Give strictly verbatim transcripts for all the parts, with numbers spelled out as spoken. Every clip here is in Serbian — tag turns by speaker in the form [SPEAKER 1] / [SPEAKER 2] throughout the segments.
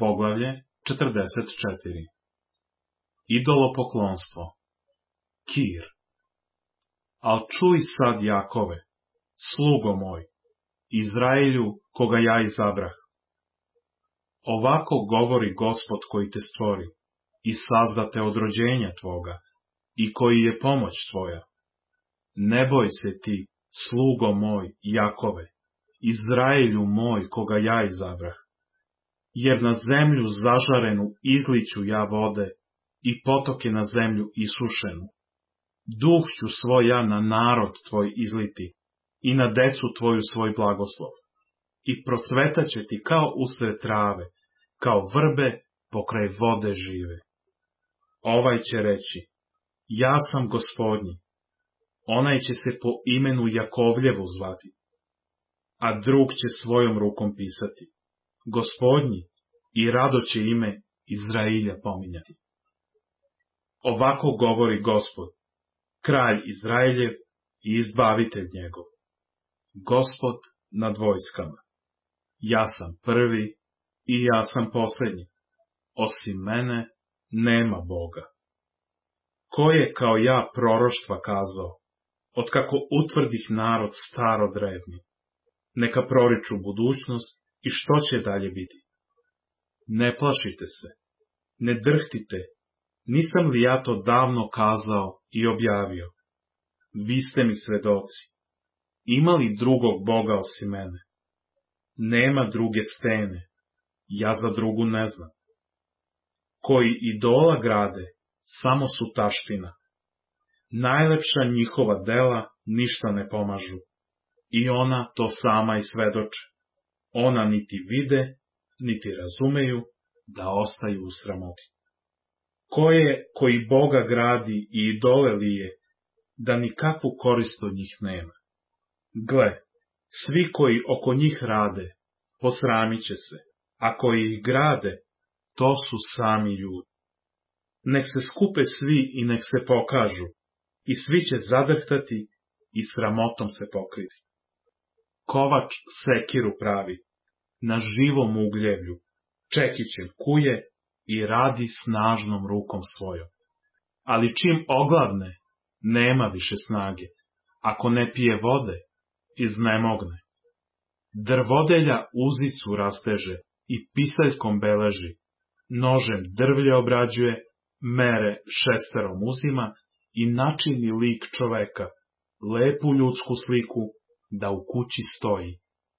[SPEAKER 1] Poglavlje četrdeset četiri. Idolopoklonstvo. Kir. Al čuj sad, Jakove, slugo moj, Izraelju, koga ja izabrah. Ovako govori Gospod koji te stvori i sazda te od rođenja tvoga i koji je pomoć tvoja. Ne boj se ti, slugo moj, Jakove, Izraelju moj, koga ja izabrah. Jer na zemlju zažarenu izliću ja vode i potoke na zemlju isušenu. Duh ću svoj ja na narod tvoj izliti i na decu tvoju svoj blagoslov. I procvetaće ti kao usred trave, kao vrbe pokraj vode žive. Ovaj će reći, ja sam Gospodnji, onaj će se po imenu Jakovljevu zvati, a drug će svojom rukom pisati, Gospodnji, i rado će ime Izrailja pominjati. Ovako govori Gospod, kralj Izraeljev i izbavitelj njegov, Gospod nad vojskama. Ja sam prvi i ja sam posljednji, osim mene nema Boga. Ko je kao ja proroštva kazao, otkako utvrdih narod staro drevni, neka proriču budućnost i što će dalje biti. Ne plašite se, ne drhtite, nisam li ja to davno kazao i objavio? Vi ste mi svedoci. Ima li drugog Boga osim mene? Nema druge stene, ja za drugu ne znam. Koji idola grade, samo su taština. Najlepša njihova dela ništa ne pomažu. I ona to sama i svedoče. Ona niti vide, niti razumeju, da ostaju u sramoti. Ko je koji Boga gradi i idole lije, da nikakvu korist od njih nema? Gle, svi koji oko njih rade, posramit će se, a koji ih grade, to su sami ljudi. Nek se skupe svi i nek se pokažu, i svi će zadrhtati i sramotom se pokriti. Kovač sekiru pravi, na živom ugljevlju, čekićem kuje i radi snažnom rukom svojom. Ali čim ogladne, nema više snage, ako ne pije vode, iznemogne. Drvodelja uzicu rasteže i pisaljkom beleži, nožem drvlje obrađuje, mere šesterom uzima i načini lik čoveka, lepu ljudsku sliku, da u kući stoji.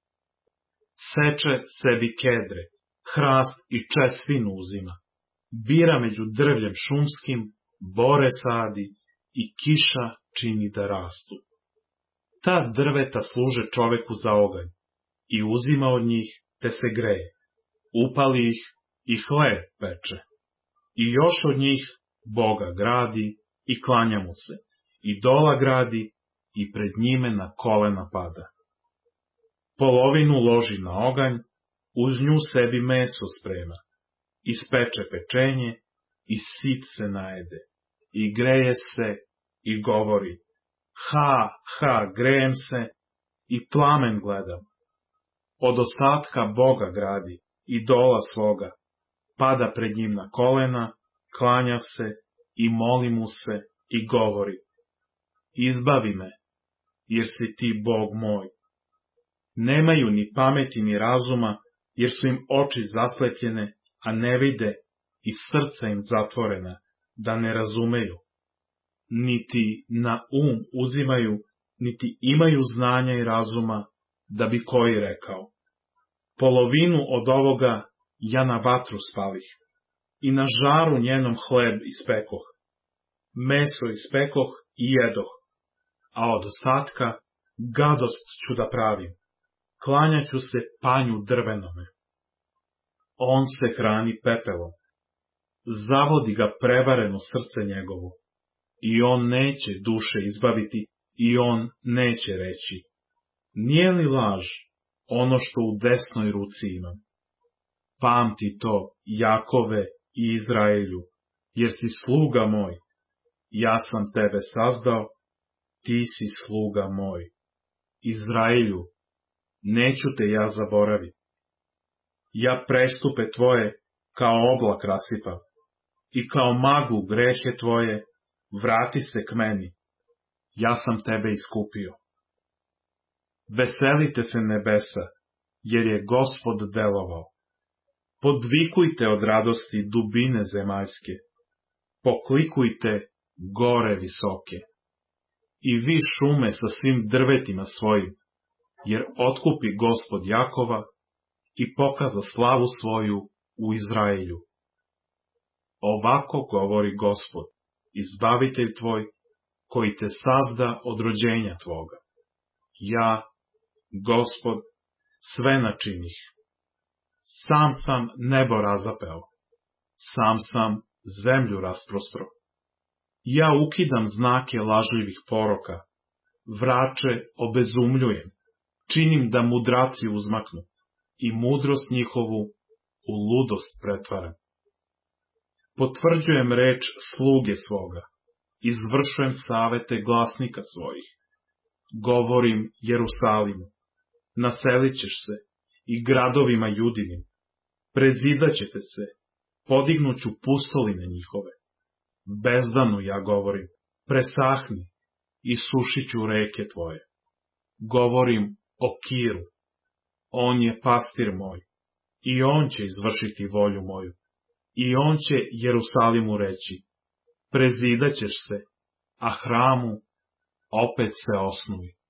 [SPEAKER 1] Seče sebi kedre, hrast i čestvinu uzima, bira među drvljem šumskim, bore sadi i kiša čini da rastu. Ta drveta služe čoveku za oganj i uzima od njih te se greje, upali ih i hleb peče. I još od njih Boga gradi i klanja mu se, idola gradi i pred njime na kolena pada. Polovinu loži na oganj, uz nju sebi meso sprema, ispeče pečenje i sit se najede, i greje se i govori, ha, ha, grejem se i plamen gledam. Od ostatka Boga gradi, idola svoga, pada pred njim na kolena, klanja se i moli mu se i govori, izbavi me, jer si ti Bog moj. Nemaju ni pameti ni razuma, jer su im oči zaslepljene, a ne vide, i srca im zatvorena, da ne razumeju. Niti na um uzimaju, niti imaju znanja i razuma, da bi koji rekao. Polovinu od ovoga ja na vatru spalih, i na žaru njenom hleb ispekoh. Meso ispekoh i jedoh, a od ostatka gadost ću da pravim. Klanjaću se panju drvenome. On se hrani pepelom. Zavodi ga prevareno srce njegovo. I on neće duše izbaviti, i on neće reći, nije li laž ono što u desnoj ruci imam? Pamti to, Jakove i Izraelju, jer si sluga moj. Ja sam tebe sazdao, ti si sluga moj. Izraelju, neću te ja zaboraviti. Ja prestupe tvoje kao oblak rasipav, i kao maglu grehe tvoje, vrati se k meni, ja sam tebe iskupio. Veselite se nebesa, jer je Gospod delovao. Podvikujte od radosti dubine zemaljske, poklikujte gore visoke. I vi šume sa svim drvetima svojim, jer otkupi Gospod Jakova i pokaza slavu svoju u Izraelju. Ovako govori Gospod, izbavitelj tvoj, koji te sazda od rođenja tvoga. Ja, Gospod, sve načinih. Sam sam nebo razapeo, sam sam zemlju rasprostro. Ja ukidam znake lažljivih poroka, vrače obezumljujem, činim da mudraci uzmaknu i mudrost njihovu u ludost pretvaram. Potvrđujem reč sluge svoga, izvršujem savete glasnika svojih. Govorim Jerusalimu, naselit ćeš se, i gradovima Judinim, prezidaćete se, podignuću pustoline njihove. Bezdanu ja govorim, presahni i sušit ću reke tvoje. Govorim o Kiru, on je pastir moj, i on će izvršiti volju moju, i on će Jerusalimu reći, prezidaćeš se, a hramu opet se osnuj.